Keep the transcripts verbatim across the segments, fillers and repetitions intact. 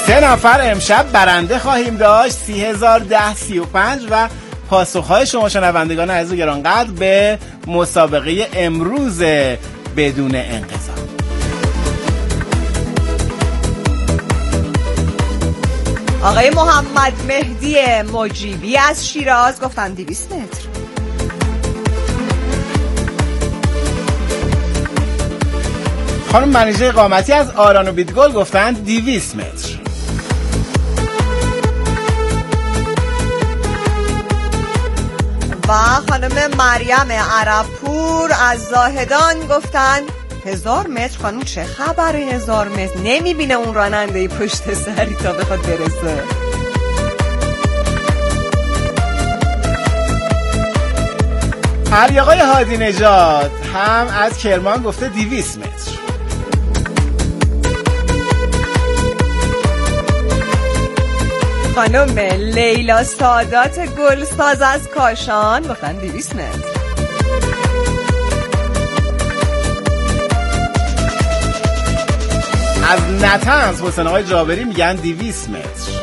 سه نفر امشب برنده خواهیم داشت. سی هزار ده سی و پنج و پاسخهای شما شنوندگان عزیز و گرانقدر به مسابقه امروز بدون انقضا. آقای محمد مهدی مجیبی از شیراز گفتن دویست متر. خانم منیژه قامتی از آران و بیدگل گفتن دویست متر. و خانم مریم عربپور از زاهدان گفتن هزار متر. خانم چه خبره هزار متر؟ نمیبینه اون راننده پشت سری تا بخواد برسه. علی آقای هادی نژاد هم از کرمان گفته دویست متر. خانم لیلا سادات گلساز از کاشان گفتن دویست متر. از نطنز حسین آقای جابری میگن دویست متر.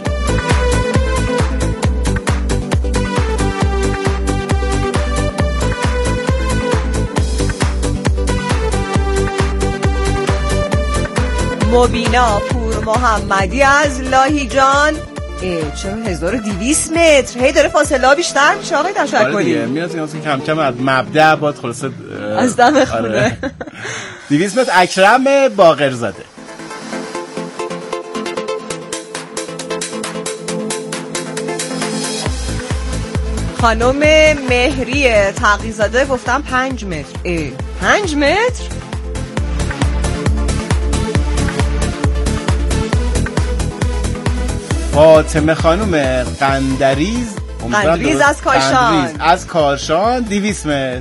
مبینا پور محمدی از لاهیجان چرا هزار و دویست متر؟ هی داره فاصله ها بیشتر میشه آقای تشکری. میاد این کم کم از مبدأ باد خلاصه از دم خونه. دویست متر. اکرم باقرزاده. خانم مهری تقی‌زاده گفتم پنج متر. ای پنج متر؟ فاطمه خانم قندریز قندریز از کاشان از کاشان دویست متر.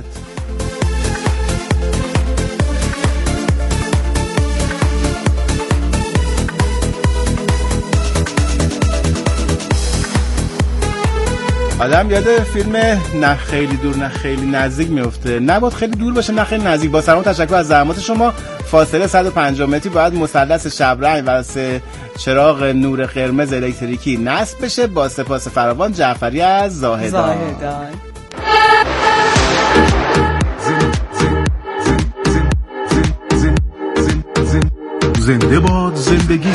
آدم یاد فیلم نه خیلی دور نه خیلی نزدیک میفته. نباید خیلی دور باشه نه خیلی نزدیک. با سلام تشکر از زحمات شما. فاصله صد و پنجاه متری باید مثلث شبرنگ و سه چراغ نور قرمز الکتریکی نصب بشه. با سپاس فراوان جعفری از زاهدان. زاهدان. زنده باد زندگی.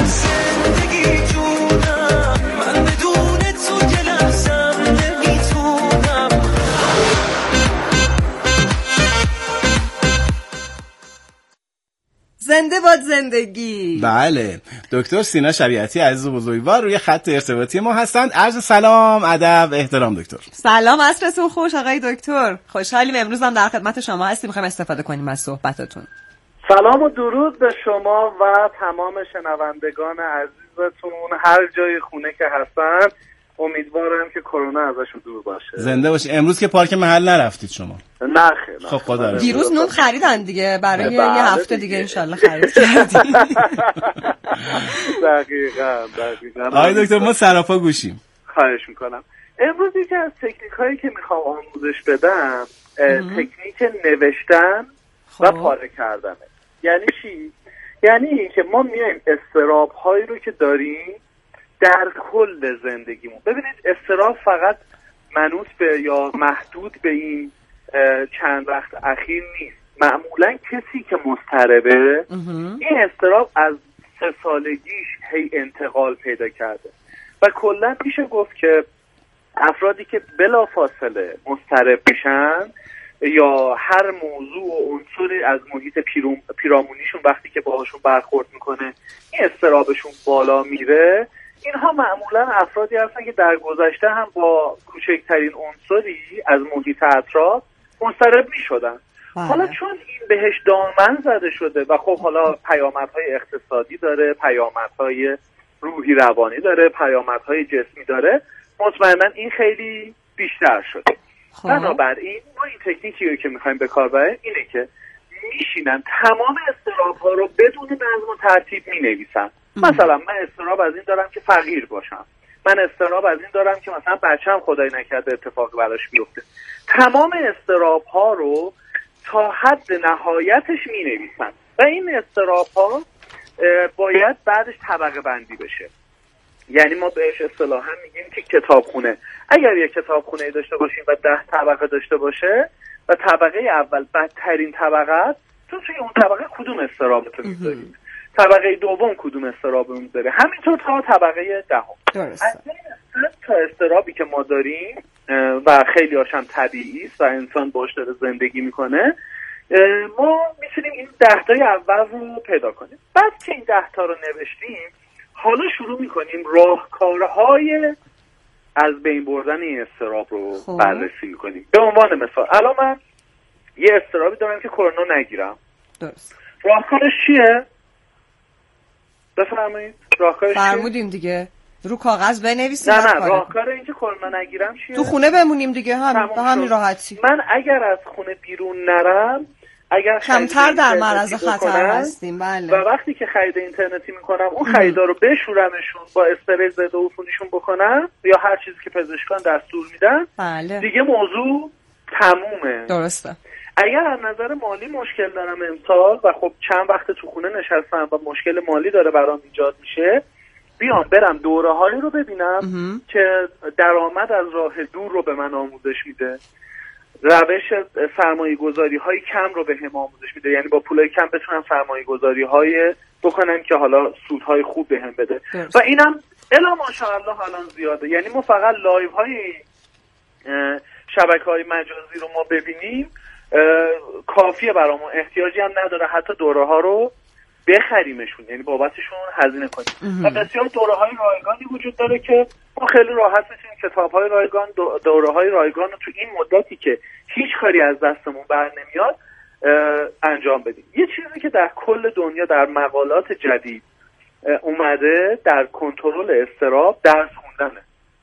زنده باد زندگی. بله، دکتر سینا شریعتی عزیز و بزرگوار روی خط ارتباطی ما هستند. عرض سلام، ادب، احترام دکتر. سلام، عصرتون خوش آقای دکتر. خوشحالیم امروز هم در خدمت شما هستیم، می‌خوایم استفاده کنیم از صحبتاتون. سلام و درود به شما و تمام شنوندگان عزیزتون هر جای خونه که هستن. امیدوارم که کرونا ازشون دور باشه. زنده باشی. امروز که پارک محل نرفتید شما؟ نه خیلی. خب خدا رو. دیروز نون خریدن دیگه برای یه هفته دیگه انشالله خرید کردیم. دقیقاً دقیقاً. آقای دکتر ما سراپا گوشیم. خواهش میکنم. امروز یکی از تکنیک هایی که میخوام آموزش بدم تکنیک نوشتن و پاره کردنه. یعنی چی؟ یعنی این که ما میایم استراب هایی رو که داریم در کل زندگیمون. ببینید استراب فقط منوط به یا محدود به این چند وقت اخیر نیست. معمولا کسی که مضطربه این استراب از سه سالگیش هی انتقال پیدا کرده و کلا میشه گفت که افرادی که بلا فاصله مضطرب میشن یا هر موضوع و عنصری از محیط پیرامونیشون وقتی که باهاشون برخورد میکنه این استرابشون بالا میره، اینها معمولا افرادی هستن که در گذشته هم با کوچکترین عنصری از محیط اطراف مضطرب میشدن. حالا چون این بهش دامن زده شده و خب حالا پیامدهای اقتصادی داره، پیامدهای روحی روانی داره، پیامدهای جسمی داره، مطمئنا این خیلی بیشتر شده. بنابراین ما این تکنیکی رو که میخوایم به کار ببریم اینه که میشینن تمام استراب ها رو بدون نظم و ترتیب مینویسن. مثلا من استراب از این دارم که فقیر باشم، من استراب از این دارم که مثلا بچه‌م خدای نکرده اتفاق براش بیفته. تمام استراب ها رو تا حد نهایتش مینویسن و این استراب ها باید بعدش طبقه بندی بشه. یعنی ما بهش اصطلاحا میگیم که کتابخونه. اگر یک کتابخونه داشته باشیم و ده طبقه داشته باشه و طبقه اول بدترین طبقه است، تو توی اون طبقه کدوم استرابتو میذارید؟ طبقه دوم کدوم استرابو میذاره؟ همینطور تا طبقه دهم. درسته. از این تا استرابی که ما داریم و خیلی هاشم طبیعی است و انسان باش داره زندگی میکنه، ما میتونیم این ده تای اول رو پیدا کنیم. بعد که این ده تا رو نوشتیم، حالا شروع میکنیم راهکارهای از بین بردن این استراب رو خوب. بررسی میکنیم. به عنوان مثال الان من یه استرابی دارم که کرونا نگیرم. درست. راهکارش چیه؟ بفرمایید. راهکارش چیه؟ فرمودیم دیگه. رو کاغذ بنویسیم. نه نه راهکار این که کرونا نگیرم چیه؟ تو خونه بمونیم دیگه، هم به همین راحتی. من اگر از خونه بیرون نرم، اگر کمتر در معرض خطر هستیم. بله. و وقتی که خرید اینترنتی میکنم اون خریدا رو بشورمشون، با اسپری ضد عفونیشون بکنم یا هر چیزی که پزشکان دستور میدن، بله. دیگه موضوع تمومه. درسته. اگر از نظر مالی مشکل دارم امسال و خب چند وقت تو خونه نشستم و مشکل مالی داره برام ایجاد میشه، بیام برم دوره هایی رو ببینم امه. که درآمد از راه دور رو به من آموزش میده، روش سرمایه گذاری های کم رو به هم آموزش میده، یعنی با پولای کم بتونم سرمایه گذاری های بکنم که حالا سودهای خوب به هم بده. درست. و اینم الا ماشاءالله الان زیاده. یعنی ما فقط لایو های شبکه های مجازی رو ما ببینیم کافیه برامون، احتیاجی هم نداره حتی دوره ها رو بخریمشون، یعنی بابتشون هزینه کنیم. و بسیار دوره های رایگانی وجود داره که ما خیلی راحت میتونیم کتاب های رایگان، دوره های رایگان رو تو این مدتی که هیچ کاری از دستمون بر نمیاد انجام بدیم. یه چیزی که در کل دنیا در مقالات جدید اومده در کنترل اضطراب درس خوندنه.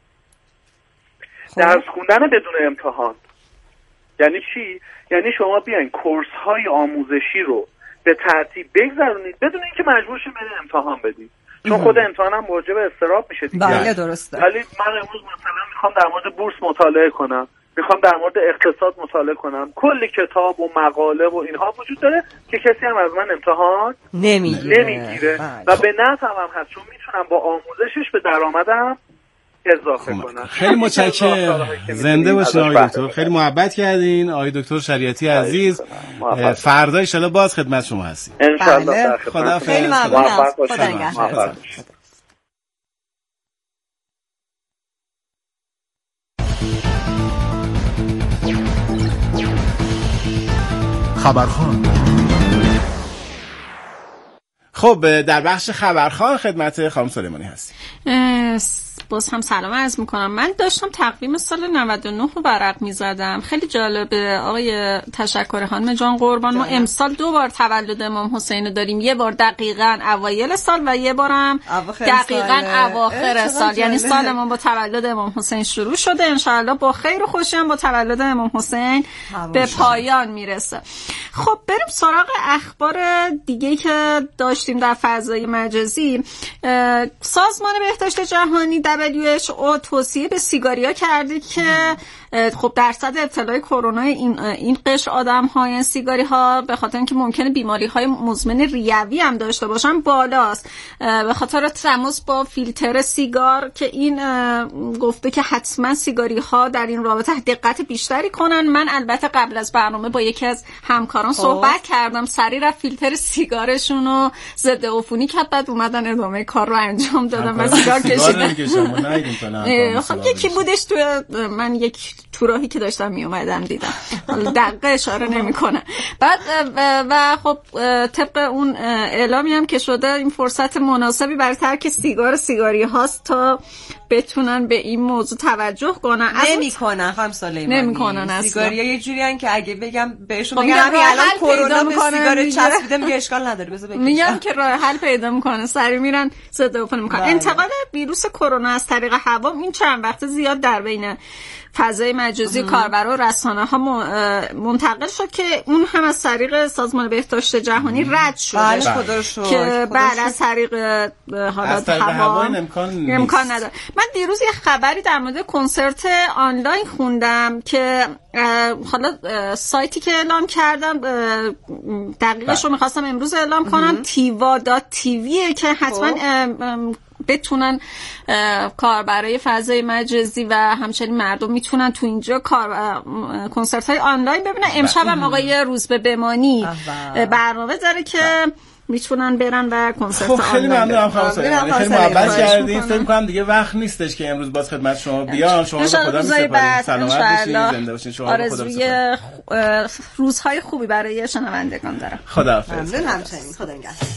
درس خوندن بدون امتحان. یعنی چی؟ یعنی شما بیاین کورس های آموزشی رو به ترتیب بگذرونید بدون اینکه مجبور شید برید امتحان بدید، چون خود امتحان هم موجب اضطراب میشه دیگه. بله درسته. ولی من امروز مثلا میخوام در مورد بورس مطالعه کنم، میخوام در مورد اقتصاد مطالعه کنم، کلی کتاب و مقاله و اینها وجود داره که کسی هم از من امتحان نمیگیره, نمیگیره. و به نفعم هم هست، چون میتونم با آموزشش به درآمدم اضافه کنم. خیلی متشکرم. زنده باشین آقای دکتر. خیلی محبت کردین آقای دکتر شریعتی عزیز. فردا ان شاءالله باز خدمت شما هستیم. ان شاءالله. خدا خیلی ممنونم. خدا نگهدار. خبرخوان. خب در بخش خبرخوان خدمت خانم سلیمانی هستیم. باز هم سلام عرض میکنم. من داشتم تقویم سال نود و نه رو ورق میزدم. خیلی جالبه آقای تشکر خانم جان قربان. ما امسال دو بار تولد امام حسین رو داریم، یه بار دقیقاً اوایل سال و یه بارم دقیقاً اواخر سال. یعنی سال ما با تولد امام حسین شروع شده، انشاءالله با خیر و خوشی هم با تولد امام حسین به پایان میرسه. خب بریم سراغ اخبار دیگه که داشتیم در فضای مجازی. سازمان بهداشت جهانی دبلیو اچ او توصیه به سیگاریا کرده که خب درصد ابتلای کرونا این این قشر آدم‌ها، یعنی سیگاری‌ها، به خاطر اینکه ممکنه بیماری‌های مزمن ریوی هم داشته باشن بالاست، به خاطر تماس با فیلتر سیگار که این گفته که حتما سیگاری‌ها در این رابطه دقت بیشتری کنن. من البته قبل از برنامه با یکی از همکاران صحبت کردم، سریع رفت فیلتر سیگارشون رو ضد عفونی کرد، بعد اومدن ادامه کار رو انجام دادن و سیگار کشیدن. خب یکی بودش تو من یک تو راهی که داشتم می اومدم دیدم، دقیقه اشاره نمی‌کنه. بعد و خب طبق اون اعلامی هم که شده این فرصت مناسبی برای ترک سیگار سیگاری هاست تا بتونن به این موضوع توجه کنن. نمی‌کنن خانم سلیمانی، نمی‌کنن اصلا. سیگاریا یه جوری ان که اگه بگم بهشون بگم همین الان کرونا به سیگار چسبیده میگه اشکال نداره بذار بکشم، میگم که راه حل پیدا می‌کنه، سری میرن ضد عفونی می‌کنن. انتقال ویروس کرونا از طریق هوا این چند وقت زیاد در بین فضای مجازی کاربرا و رسانه‌ها منتقل شد که اون هم از طریق سازمان بهداشت جهانی رد شد. بله خدا رو شکر. که بعد از طریق حالات هوا امکان امکان نداره. من دیروز یه خبری در مورد کنسرت آنلاین خوندم که حالا سایتی که اعلام کردم دقیقش رو می‌خواستم امروز اعلام کنم، تیوا دات تی وی که حتما بتونن کار برای فضای مجازی و همچنین مردم میتونن تو اینجا کار کنسرت های آنلاین ببینن. امشب هم آقای روزبه بمانی برنامه داره که میتونن برن و کنسرت آنلاین. خیلی ممنونم خانم سلیمانی، خیلی محبت کردین. فکر می‌کنم دیگه وقت نیستش که امروز باز خدمت شما بیام. شما رو خدا می‌سپاریم. سلامت باشین، زنده باشین. شما رو خدا می‌سپاریم. روزهای خوبی برای شنوندگان دارم. خداحافظ. ممنون همچنین. خدا نگهدار.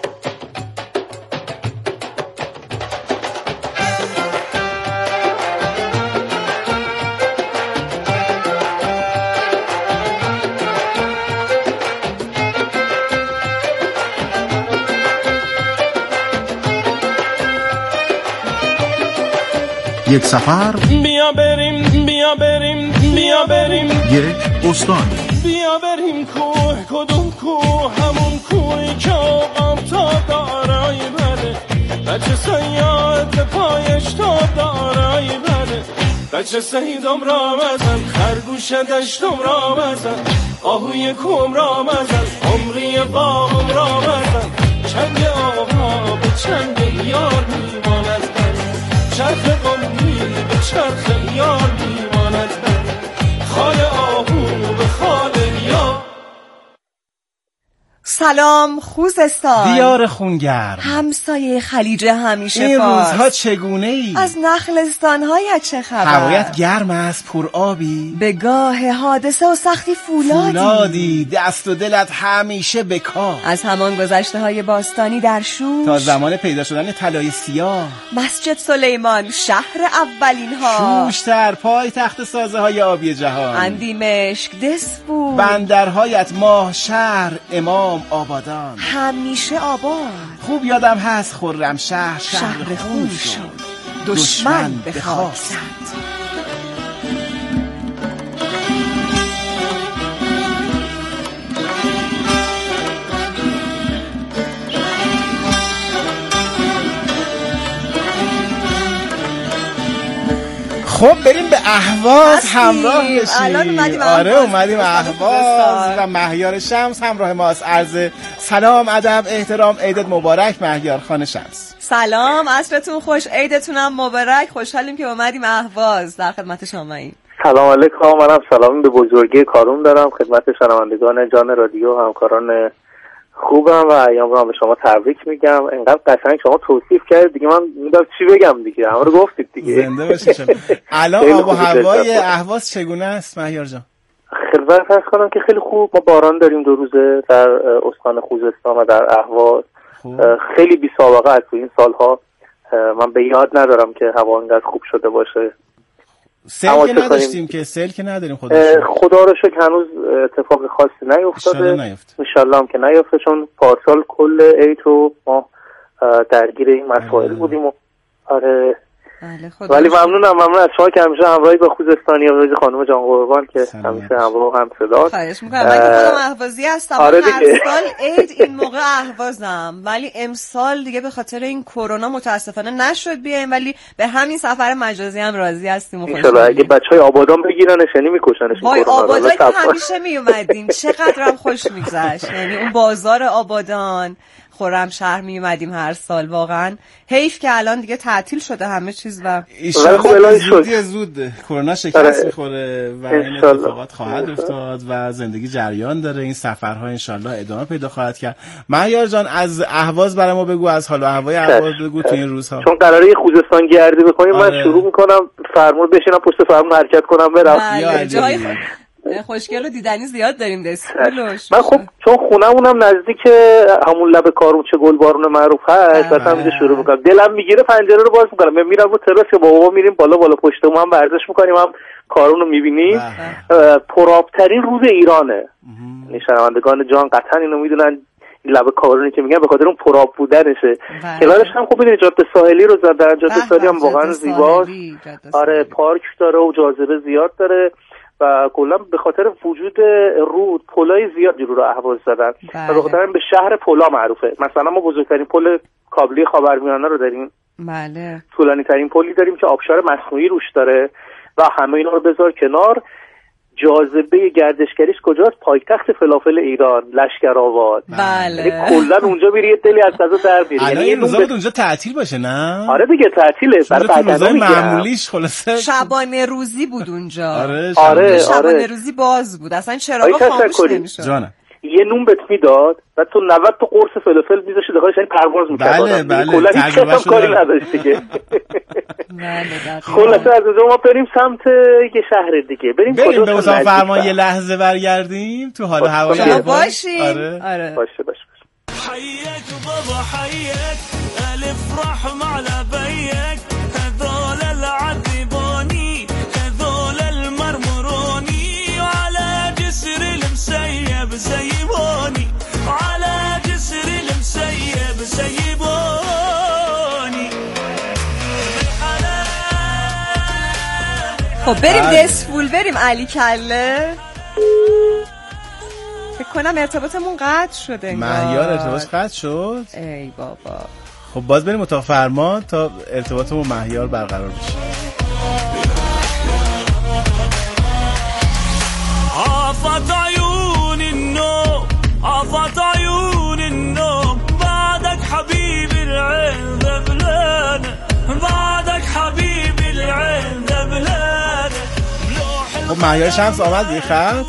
یک سفر، بیا بریم بیا بریم بیا بریم، یک استان، بیا بریم کوه، کدوم کوه؟ همون کوهی که آقام تا دارایی بره، بچه سیاد پایش تا دارایی بره، بچه سیدم را بزن، خرگوش دشتم را بزن، آهوی کوم را بزن، عمری باغم را بزن، چنگ آقا به چنگ یار میماند، چرخ قومی به چرخ یار میماند، خال آهو به خال یار. سلام خوزستان، دیار خونگرم، همسایه خلیج همیشه این فارس. روزها چگونه ای؟ از نخلستان‌هایت چه خبر؟ هوایت گرم است، پر آبی، به گاه حادثه و سختی فولادی، فولادی دست و دلت همیشه بکار. از همان گذشته های باستانی در شوش تا زمان پیدا شدن طلای سیاه، مسجد سلیمان شهر اولین ها، شوشتر پای تخت سازه های آبی جهان، اندیمشک دسپور، بندرهایت ماه شهر امام آبادان، همیشه آباد. خوب یادم هست خرم شهر شهر خون شد، دشمن به خاک زد. خب بریم به اهواز همراه بشیم. الان اومدیم آره اهواز. اومدیم اهواز و مهیار شمس همراه ماست. عرض سلام، ادب، احترام، عیدت مبارک مهیار خان شمس. سلام، عصرتون خوش، عیدتونم مبارک. خوشحالیم که اومدیم اهواز، در خدمت شماییم. سلام علیکم، منم سلام به بزرگی کارون دارم خدمت شنوندگان جان رادیو و همکاران خوبم و ایام رو هم به شما تبریک میگم. انقدر قشنگ شما توصیف کردید دیگه من میدونم چی بگم دیگه، همه رو گفتید دیگه. زنده باشید. الان آب و هوای اهواز چگونه است مهیار جان؟ خدمت عرض کنم که خیلی خوب، ما باران داریم دو روزه در استان خوزستان و در اهواز. خیلی بی سابقه است تو این سالها، من به یاد ندارم که هوا انقدر خوب شده باشه. سیل که نداشتیم که سیل که نداریم خدا خدا رو شکر هنوز اتفاق خاصی نیفتاده، انشالله هم که نیفته، چون پارسال کل عید رو ما درگیر این مسائل بودیم و آره. ولی ممنونم ممنون از شما که همیشه همراهی با خوزستانی و خانم جان قربان که همیشه همراه هم صدا. خواهش میکنم. من که خودم اهوازی هستم، آره هر سال عید این موقع اهوازم، ولی امسال دیگه به خاطر این کرونا متاسفانه نشد بیایم، ولی به همین سفر مجازی هم راضی هستیم و خوشحالیم. اگه بچهای آبادان بگیرنش یعنی میکشنش. وای آبادان که همیشه میومدیم، چقدرم خوش میگذشت. یعنی اون بازار آبادان خرم شهر می اومدیم هر سال. واقعا حیف که الان دیگه تعطیل شده همه چیز و ایشالله زودی زود کرونا شکست میخوره و این اتفاقات خواهد افتاد و زندگی جریان داره. این سفرها انشالله ادامه پیدا خواهد کرد. مهیار جان از اهواز برای ما بگو، از حال و هوای اهواز بگو تو این روزها، چون قراره خوزستان گردی بکنیم. من شروع میکنم فرمون بشینم پشت فرمون حرکت کنم برم. جای خوشگل و دیدنی زیاد داریم دستولوش. من خب چون خونمونم نزدیک همون لب کارون چه گلبارون معروف هست، مثلا اینجا شروع میکنم دلم میگیره پنجره رو باز میکنم، من میرم رو تراس که با بابا میریم بالا بالا پشتمون هم ورزش میکنیم، هم کارون رو میبینیم. پرآبترین روز ایرانه. شنوندگان جان قطعا اینو میدونن، این لب کارونی که میگن به خاطر اون پرآب بودنشه. کنارش هم خوب میدونی جاده ساحلی رو زدن، جاده ساحلی هم واقعا زیباست. آره پارک داره و جاذبه زیاد داره و کلا به خاطر وجود رود پلای زیادی رو راه اهواز زدن و به خاطر به شهر پلا معروفه. مثلا ما بزرگترین پل کابلی خاورمیانه رو داریم، بله، طولانی ترین پلی داریم که آبشار مصنوعی روش داره و همه اینا رو بذار کنار. جاذبه گردشگریش کجاست؟ پایتخت فلافل ایران، لشکرآباد. بله. کلا اونجا میری یه دلی از غذا در میری. یعنی این روزا بود اونجا تعطیل باشه نه؟ آره دیگه تعطیله. برای روزای معمولیش خلاصه شبانه روزی بود اونجا. آره آره شبانه روزی باز بود. اصلا چراغا خاموش نمیشد. جانم. یه نون بهت میداد بعد تو نود تا قرص فلافل میذاشی داخلش، یعنی پرواز می‌کرد. بله بله. کلا هیچ کس کاری نداشت دیگه. بله. خلاصه از اونجا ما بریم سمت یه شهر دیگه. بریم کجا؟ به مسافر فرمان یه لحظه برگردیم تو حال هوای اهواز. باشیم. آره. آره. باشه باشه. حيك بابا حيك الف رحم على بيك هذول العذبوني هذول المرمروني وعلى جسر المسيب سيبوني وعلى جسر المسيب سيبوني. خب بریم دسفول، بریم علی کله. فکر کنم ارتباطمون قطع شده. مهیار ارتباطش قطع شد. ای بابا. خب باز بریم اتاق فرمان تا ارتباطمون مهیار برقرار بشه. عافت عيون النوم عافت عيون النوم بعدك حبيب العين ذبلانه بعدك حبيب العين ذبلانه. خب مهیار شمس آمد یه خط.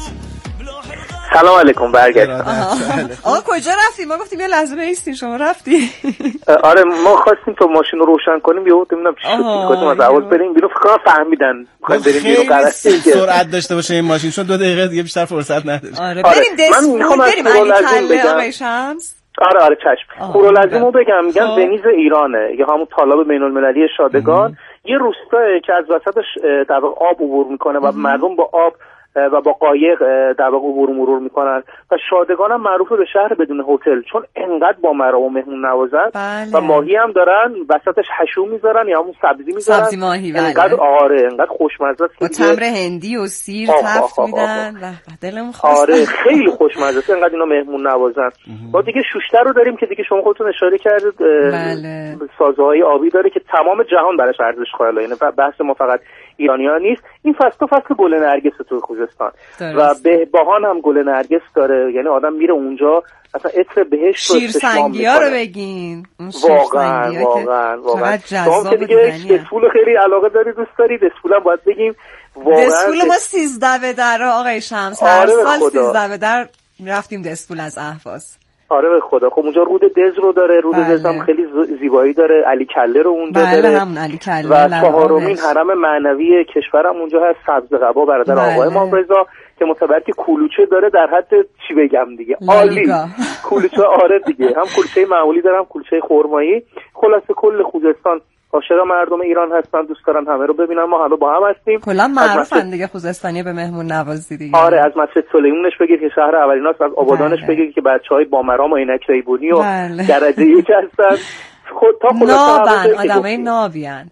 سلام علیکم. برگشت. آقا کجا رفتی؟ ما گفتیم یه لحظه بایستین، شما رفتی. آره ما خواستیم تا ماشین رو روشن کنیم یهو نمیدونم چی شد، گفتیم از اول بریم بیرون. فکر کنم فهمیدن می‌خوایم بریم بیرون. قراره سرعت داشته باشه این ماشین، چون دو دقیقه دیگه بیشتر فرصت نداره. آره بریم دسفول، بریم علی کله آقای شمس. آره آره چشم. خورالعظیمو بگم، میگن ونیز ایرانه یا همون تالاب بین‌المللی شادگان. یه روستایی که از وسطش در واقع آب عبور میکنه و مردم با آب و با قایق در واقع عبور مرور میکنن و شادگان هم معروفه به شهر بدون هتل، چون انقدر با مرام و مهمون نوازن. بله. و ماهی هم دارن وسطش حشو میذارن یا همون سبزی میذارن، سبزی ماهی. بله. انقدر آره انقدر خوشمزه است با تمر هندی و سیر تفت میدن و دلم خواست. آره خیلی خوشمزه است، انقدر اینا مهمون نوازن. با دیگه شوشتر رو داریم که دیگه شما خودتون اشاره کردید. بله. سازهای آبی داره که تمام جهان براش ارزش قائله، یعنی بحث ما فقط ایرانی‌ها نیست. این فصل فصل گل نرگس تو خوزستان و بهبهان هم گل نرگس داره، یعنی آدم میره اونجا اصلا عطر بهشت رو استشمام میکنه. شیرسنگی‌ها رو بگین. واقعا واقعا واقعا شما که دیگه دسفول خیلی علاقه داری دوست داری، دسفول هم باید بگیم. واقعا دسفول ما سیزده به در آقای شمس، هر آره سال سیزده به در رفتیم دسفول از اهواز. آره به خدا. خب اونجا رود دز رو داره، رود بله. دز هم خیلی زیبایی داره، علی کله رو اونجا بله داره. همون علی کله. و چهارمین حرم معنوی کشورم اونجا هست، سبزقبا برادر بله. آقا امام رضا که متبرک کلوچه داره در حد چی بگم دیگه عالی. کلوچه آره دیگه، هم کلوچه معمولی دارم کلوچه خرمایی. خلاصه کل خوزستان عاشق مردم ایران هستن، دوست دارن همه رو ببینن، ما همه با هم هستیم. کلا معروفن دیگه خوزستانی به مهمون نوازی دیگه. آره از مسجد سلیمونش بگید که شهر اولیناست، از آبادانش بله. بگید که بچهای با مرام و عینک ریبونی و بله. درجه یک هستن. خود تا نابن آدمای نابیان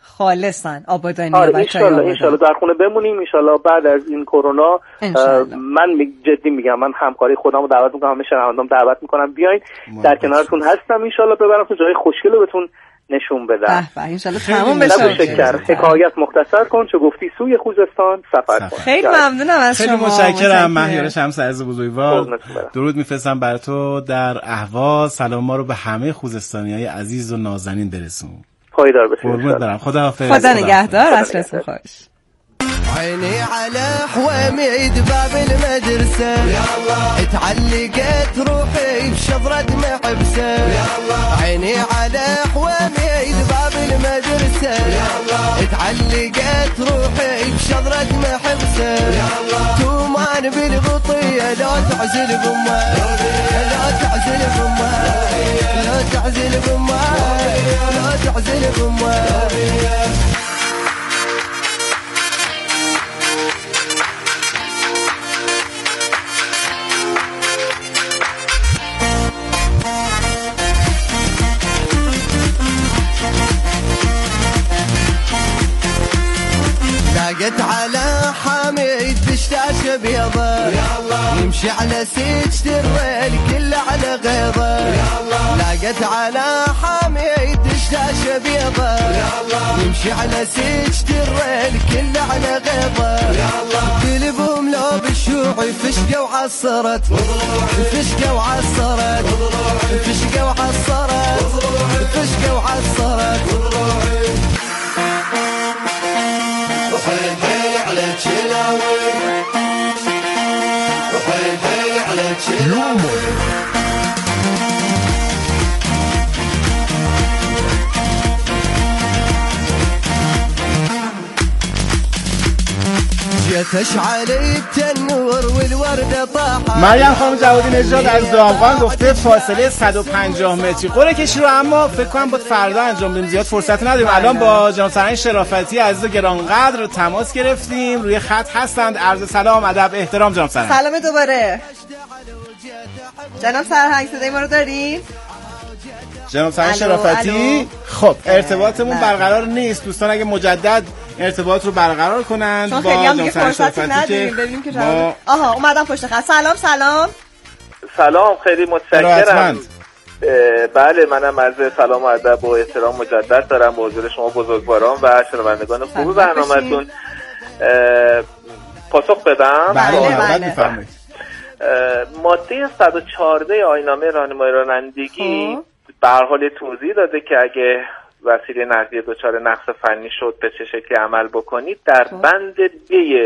خالصن آبادانی. آره انشالله انشالله در خونه بمونیم انشالله. بعد از این کرونا من جدی میگم، من همکاری خودمو دعوت میکنم، همه شنوندام دعوت میکنم بیاین، در کنارتون هستم انشالله. ببرمتون جای خوشگل بهتون نشون بدم. به به انشالله تموم بشه. شکر حکایت مختصر کن چه گفتی سوی خوزستان سفر کن. خیلی ممنونم از خیلی شما. خیلی متشکرم مهیار شمس عزیز بزرگوار. درود میفرستم بر تو در اهواز. سلام ما رو به همه خوزستانیای عزیز و نازنین برسون. پایدار باشید. قربونت برم. خداحافظ. خدا نگهدار. عصرتون خوش. عيني على حواميد باب المدرسة اتعلقت روحي بشظرة محبسة. عيني على حواميد باب المدرسة اتعلقت روحي بشظرة محبسة. تومان بالبطية لا تعزل بماي لا تعزل بماي لا تعزل بماي لا تعزل بماي. لاقت على حميد دشداشه بيضة يمشي على سجد الريل كله على غيظة. لاقت على حميد دشداشه بيضة نمشي على سجد الريل كل على غيظه قلبهم لو بالشوعي فشقة وعصرت فشقة وعصرت فشقة وعصرت فشقة وعصرت وحيل حيل على تشلاوي وحيل حيل على تشلاوي تشعل التنور والورده طاحت. مریم خانم جوادی نژاد از دامغان گفته فاصله صد و پنجاه متری قرعه کشی رو اما فکر کنم بود فردا انجام بدیم، زیاد فرصت نداریم. الان با جناب سرهنگ شرافتی عزیز گرانقدر تماس گرفتیم، روی خط هستند. عرض سلام، ادب، احترام جناب سرهنگ. سلام دوباره جناب سرهنگ، صدای ما رو دارین؟ جناب سرهنگ شرافتی. خب ارتباطمون برقرار نیست دوستان، اگه مجدد ارتباط رو برقرار کنند با جناب سرهنگ شرافتی که ببینیم که ما... آها اومدم پشت خط. سلام سلام سلام، خیلی متشکرم. بله منم عرض سلام و ادب و احترام مجدد دارم به حضور شما بزرگواران و شنوندگان خوب برنامه‌تون. پاسخ بدم؟ بله بله. ماده صد و چهارده آیین‌نامه راهنمایی رانندگی به هر حال توضیح داده که اگه وسیله نقلیه دچار نقص فنی شد به چه شکلی عمل بکنید. در بند بی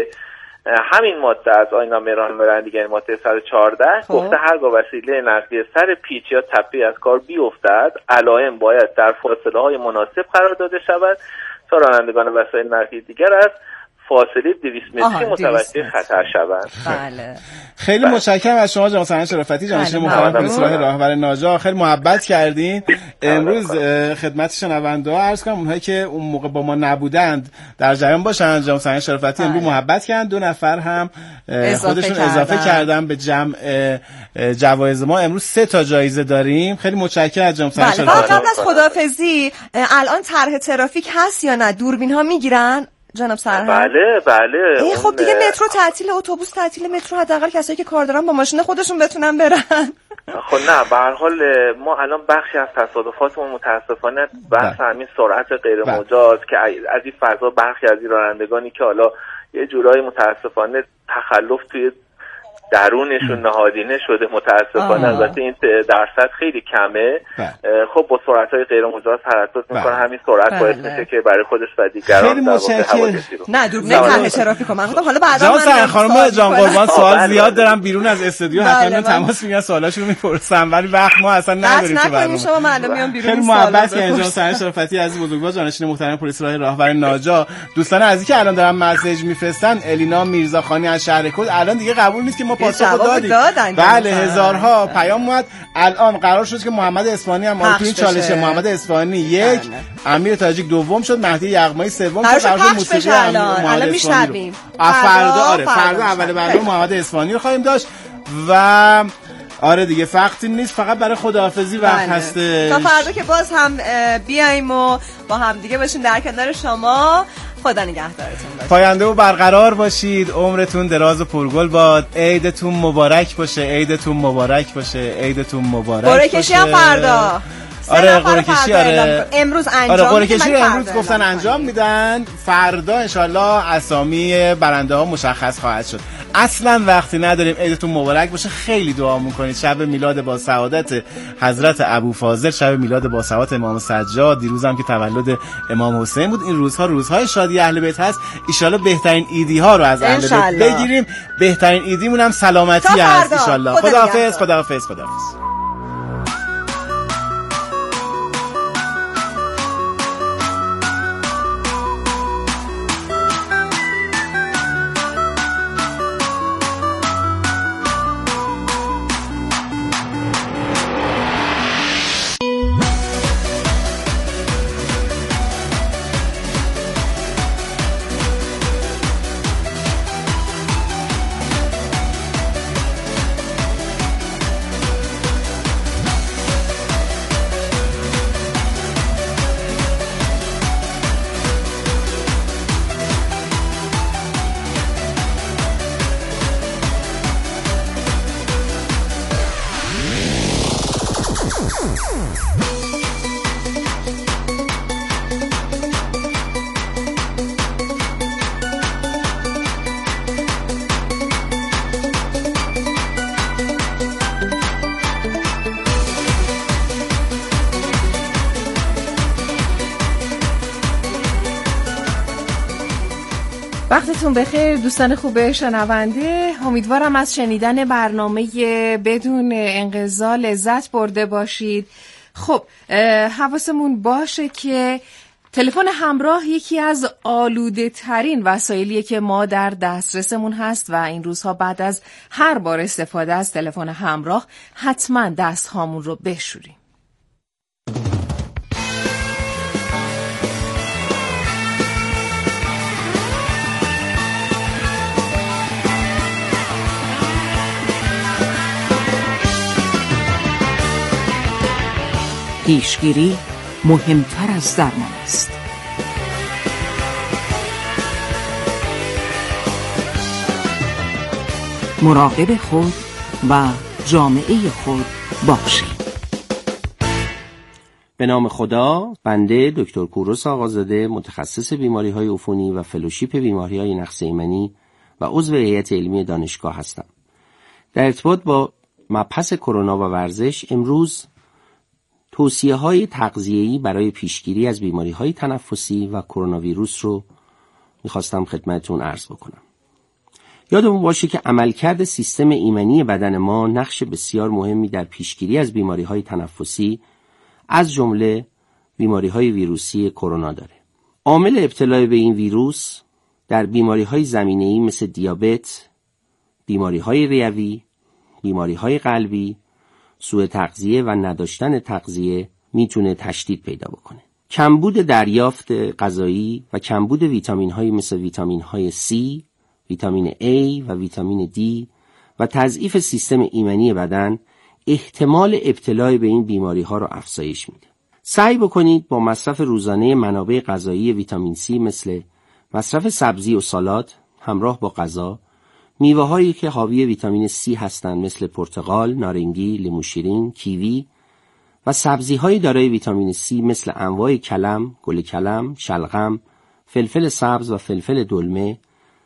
همین ماده از آیین‌نامه راهنمایی رانندگی، یعنی ماده صد و چهارده، گفته هرگاه وسیله نقلیه سر پیچ یا تپه از کار بیفتد، علائم باید در فاصله‌های مناسب قرار داده شود تا رانندگان وسایل نقلیه دیگر از فاصله دویست متری متوجه خطر شوند. بله. خیلی متشکرم از شما جناب سرهنگ شرافتی، جانشین محترم پلیس راه راهور ناجا. خیلی محبت کردین. امروز خدمت شنونده ها عرض کنم اونهایی که اون موقع با ما نبودند در جریان باشن. جناب سرهنگ شرافتی امروز محبت کردن، دو نفر هم خودشون اضافه کردن به جمع جوایز ما. امروز سه تا جایزه داریم. خیلی متشکرم از جناب سرهنگ شرافتی. قبل از خداحافظی الان طرح ترافیک هست یا نه؟ دوربین ها میگیرن جناب سرهنگ؟ بله بله. خب دیگه مترو تعطیل، اتوبوس تعطیل، مترو حداقل کسایی که کار دارن با ماشین خودشون بتونن برن. خب نه به هر حال ما الان بخشی از تصادفاتمون متاسفانه بحث همین سرعت غیر مجاز که از این فضا برخی از این رانندگانی که حالا یه جورایی متاسفانه تخلف توی درونشون نهادینه شده متاسفانه. البته این درصد خیلی کمه. خب با سرعت‌های غیر مجاز حرکت میکنه. همین سرعت باعث میشه که برای خودش و دیگران در واقع حوادثی رو نه دوربین طرح ترافیک من گفتم حالا بعدا من جان خانم جان قربان سوال زیاد دارم بیرون از استودیو حتما تماس میگیرن سوالاشو رو میپرسم ولی وقت ما اصلا نداریم که برنامه شما معلوم میام بیرون. خیلی محبت کردین جان سرهنگ شرافتی عزیز بزرگوار، جانشین محترم پلیس راه راهور ناجا. دوستان عزیزی که الان دارن مسیج میفرستن، الینا میرزاخانی از شهر کل، الان دیگه قبول نیست که ما پاسخ دادیم. بله هزارها پیام اومد. الان قرار شد که محمد اصفهانی هم تو این چالش محمد اصفهانی یک، امیر تاجیک دوم شد، مهدی یغمایی سوم شد. قرار شد موسیقی الان میشنویم. فردا آره فردا اول برنامه محمد اصفهانی رو خواهیم داشت و آره دیگه وقتی نیست، فقط برای خداحافظی وقت هسته. تا فردا که باز هم بیایم و با هم دیگه باشیم در کنار شما. خدا نگهدارتون باشه. پاینده و برقرار باشید. عمرتون دراز و پرگل باد. عیدتون مبارک باشه. عیدتون مبارک باشه. عیدتون مبارک باشه. قرعه کشی هم فردا. آره قرعه کشی آره امروز انجام آره قرعه کشی رو امروز گفتن انجام میدن. فردا انشالله اسامی برنده ها مشخص خواهد شد. اصلا وقتی نداریم. عیدتون مبارک باشه. خیلی دعا میکنید شب میلاد با سعادت حضرت ابوفاضل، شب میلاد با سعادت امام سجاد. دیروز هم که تولد امام حسین بود. این روزها روزهای شادی اهل بیت هست. ان شاءالله بهترین عیدی ها رو از اهل بیت بگیریم. بهترین عیدیمون هم سلامتی هست ان شاءالله. خداحافظ خداحافظ خداحافظ. وقتتون بخیر دوستان خوب شنونده. امیدوارم از شنیدن برنامه بدون انقضا لذت برده باشید. خب حواسمون باشه که تلفن همراه یکی از آلوده ترین وسایلیه که ما در دسترسمون هست و این روزها بعد از هر بار استفاده از تلفن همراه حتما دست هامون رو بشوریم. پیشگیری مهمتر از درمان است. مراقب خود و جامعه خود باشید. به نام خدا، بنده دکتر کوروش آقازاده، متخصص بیماری‌های عفونی و فلوشیپ بیماری‌های نقص ایمنی و عضو هیئت علمی دانشگاه هستم. در ارتباط با مبحث کرونا و ورزش، امروز توصیه‌های تغذیه‌ای برای پیشگیری از بیماری‌های تنفسی و کرونا ویروس رو می‌خواستم خدمتتون عرض بکنم. یادمون باشه که عملکرد سیستم ایمنی بدن ما نقش بسیار مهمی در پیشگیری از بیماری‌های تنفسی از جمله بیماری‌های ویروسی کرونا داره. عامل ابتلا به این ویروس در بیماری‌های زمینه‌ای مثل دیابت، بیماری‌های ریوی، بیماری‌های قلبی، سوء تغذیه و نداشتن تغذیه میتونه تشدید پیدا بکنه. کمبود دریافت غذایی و کمبود ویتامین‌های مثل ویتامین‌های C، ویتامین A و ویتامین D و تضعیف سیستم ایمنی بدن احتمال ابتلا به این بیماری‌ها رو افزایش میده. سعی بکنید با مصرف روزانه منابع غذایی ویتامین C مثل مصرف سبزی و سالاد همراه با غذا، میوه‌هایی که حاوی ویتامین C هستند مثل پرتقال، نارنگی، لیمو شیرین، کیوی و سبزی‌های دارای ویتامین C مثل انواع کلم، گل کلم، شلغم، فلفل سبز و فلفل دلمه،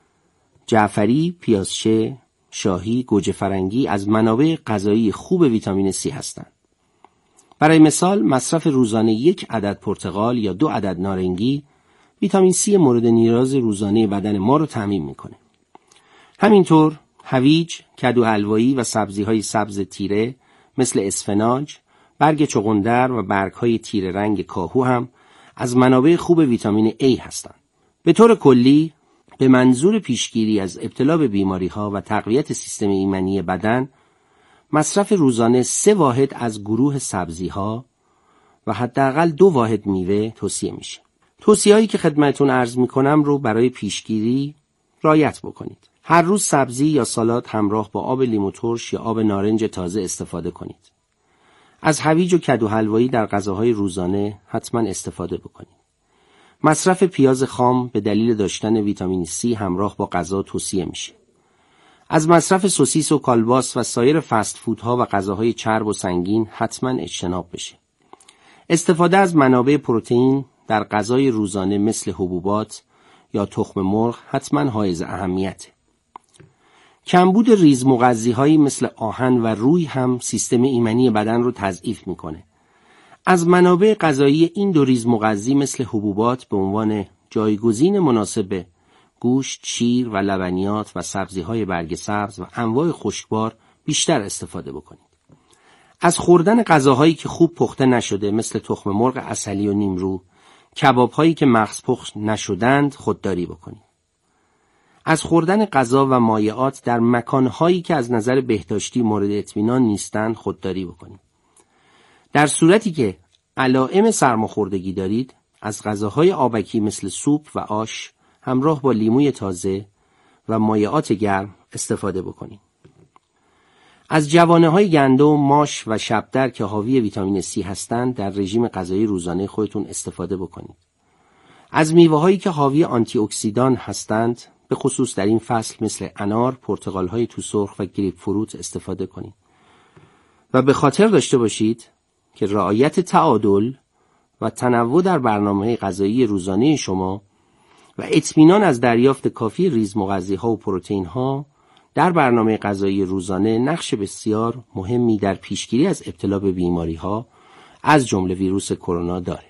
جعفری، پیازچه، شاهی، گوجه فرنگی از منابع غذایی خوب ویتامین C هستند. برای مثال مصرف روزانه یک عدد پرتقال یا دو عدد نارنگی ویتامین C مورد نیاز روزانه بدن ما رو تامین میکنه. همینطور هویج، کدو حلوایی و سبزی‌های سبز تیره مثل اسفناج، برگ چغندر و برگ‌های تیره رنگ کاهو هم از منابع خوب ویتامین A هستند. به طور کلی به منظور پیشگیری از ابتلا به بیماری‌ها و تقویت سیستم ایمنی بدن، مصرف روزانه سه واحد از گروه سبزی‌ها و حداقل دو واحد میوه توصیه میشه. توصیه‌هایی که خدمتتون عرض می‌کنم رو برای پیشگیری رعایت بکنید. هر روز سبزی یا سالاد همراه با آب لیمو ترش یا آب نارنج تازه استفاده کنید. از هویج و کدو حلوایی در غذاهای روزانه حتما استفاده بکنید. مصرف پیاز خام به دلیل داشتن ویتامین C همراه با غذا توصیه میشه. از مصرف سوسیس و کالباس و سایر فست فودها و غذاهای چرب و سنگین حتما اجتناب بشه. استفاده از منابع پروتئین در غذای روزانه مثل حبوبات یا تخم مرغ حتما حائز اهمیته. کمبود ریز مغذی‌هایی مثل آهن و روی هم سیستم ایمنی بدن رو تضعیف میکنه. از منابع غذایی این دو ریز مغذی مثل حبوبات به عنوان جایگزین مناسب گوشت، شیر و لبنیات و سبزی‌های برگ سبز و انواع خشکبار بیشتر استفاده بکنید. از خوردن غذاهایی که خوب پخته نشده مثل تخم مرغ عسلی و نیمرو، کباب‌هایی که مغز پخت نشدند خودداری بکنید. از خوردن غذا و مایعات در مکان‌هایی که از نظر بهداشتی مورد اطمینان نیستند خودداری بکنید. در صورتی که علائم سرماخوردگی دارید، از غذاهای آبکی مثل سوپ و آش همراه با لیموی تازه و مایعات گرم استفاده بکنید. از جوانه‌های گندم، ماش و شبدر که حاوی ویتامین C هستند در رژیم غذایی روزانه خودتون استفاده بکنید. از میوه‌هایی که حاوی آنتی اکسیدان هستند به خصوص در این فصل مثل انار، پرتقال‌های تو سرخ و گریپ فروت استفاده کنید. و به خاطر داشته باشید که رعایت تعادل و تنوع در برنامه غذایی روزانه شما و اطمینان از دریافت کافی ریز مغذی‌ها و پروتئین‌ها در برنامه غذایی روزانه نقش بسیار مهمی در پیشگیری از ابتلا به بیماری‌ها از جمله ویروس کرونا داره.